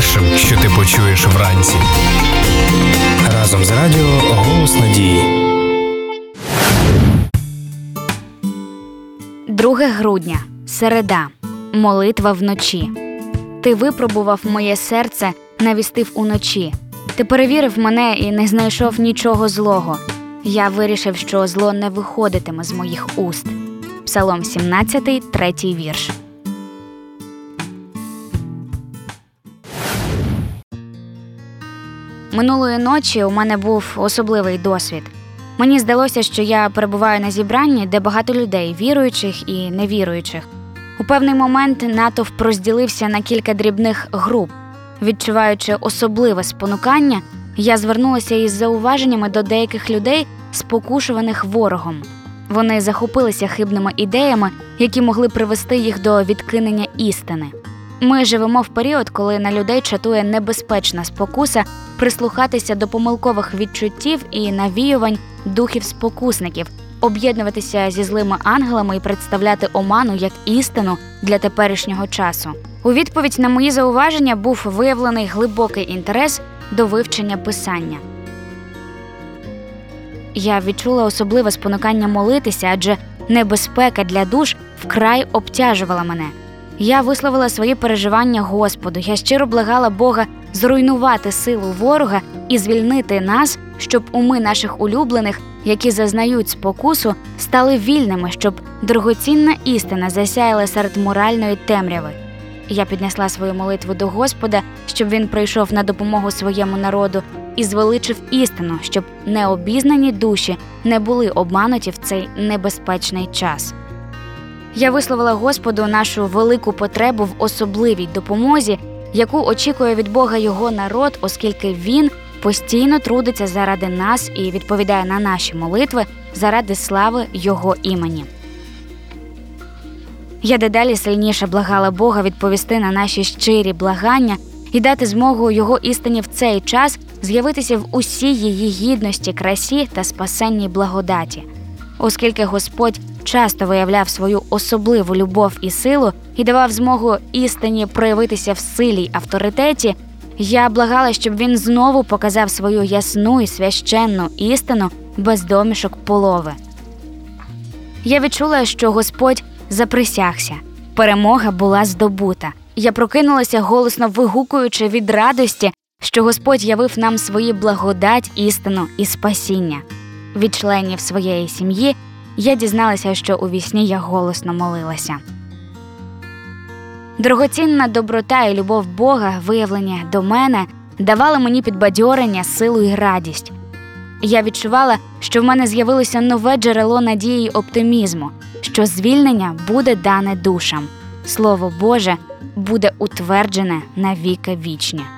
першим, що ти почуєш вранці. Разом з радіо «Голос надії». 2 грудня. Середа. Молитва вночі. Ти випробував моє серце, навістив уночі. Ти перевірив мене і не знайшов нічого злого. Я вирішив, що зло не виходитиме з моїх уст. Псалом 17, 3 вірш. Минулої ночі у мене був особливий досвід. Мені здалося, що я перебуваю на зібранні, де багато людей, віруючих і невіруючих. У певний момент натовп розділився на кілька дрібних груп. Відчуваючи особливе спонукання, я звернулася із зауваженнями до деяких людей, спокушуваних ворогом. Вони захопилися хибними ідеями, які могли привести їх до відкинення істини. Ми живемо в період, коли на людей чатує небезпечна спокуса прислухатися до помилкових відчуттів і навіювань духів-спокусників, об'єднуватися зі злими ангелами і представляти оману як істину для теперішнього часу. У відповідь на мої зауваження був виявлений глибокий інтерес до вивчення Писання. Я відчула особливе спонукання молитися, адже небезпека для душ вкрай обтяжувала мене. Я висловила свої переживання Господу. Я щиро благала Бога зруйнувати силу ворога і звільнити нас, щоб уми наших улюблених, які зазнають спокусу, стали вільними, щоб дорогоцінна істина засяяла серед моральної темряви. Я піднесла свою молитву до Господа, щоб Він прийшов на допомогу своєму народу і звеличив істину, щоб необізнані душі не були обмануті в цей небезпечний час. Я висловила Господу нашу велику потребу в особливій допомозі, яку очікує від Бога Його народ, оскільки Він постійно трудиться заради нас і відповідає на наші молитви заради слави Його імені. Я дедалі сильніше благала Бога відповісти на наші щирі благання і дати змогу Його істині в цей час з'явитися в усій її гідності, красі та спасенній благодаті. Оскільки Господь часто виявляв свою особливу любов і силу і давав змогу істині проявитися в силі й авторитеті, я благала, щоб Він знову показав свою ясну і священну істину без домішок полови. Я відчула, що Господь заприсягся. Перемога була здобута. Я прокинулася, голосно вигукуючи від радості, що Господь явив нам свою благодать, істину і спасіння. Від членів своєї сім'ї я дізналася, що у вісні я голосно молилася. Дорогоцінна доброта і любов Бога, виявлені до мене, давали мені підбадьорення, силу і радість. Я відчувала, що в мене з'явилося нове джерело надії й оптимізму, що звільнення буде дане душам. Слово Боже буде утверджене на віки вічні.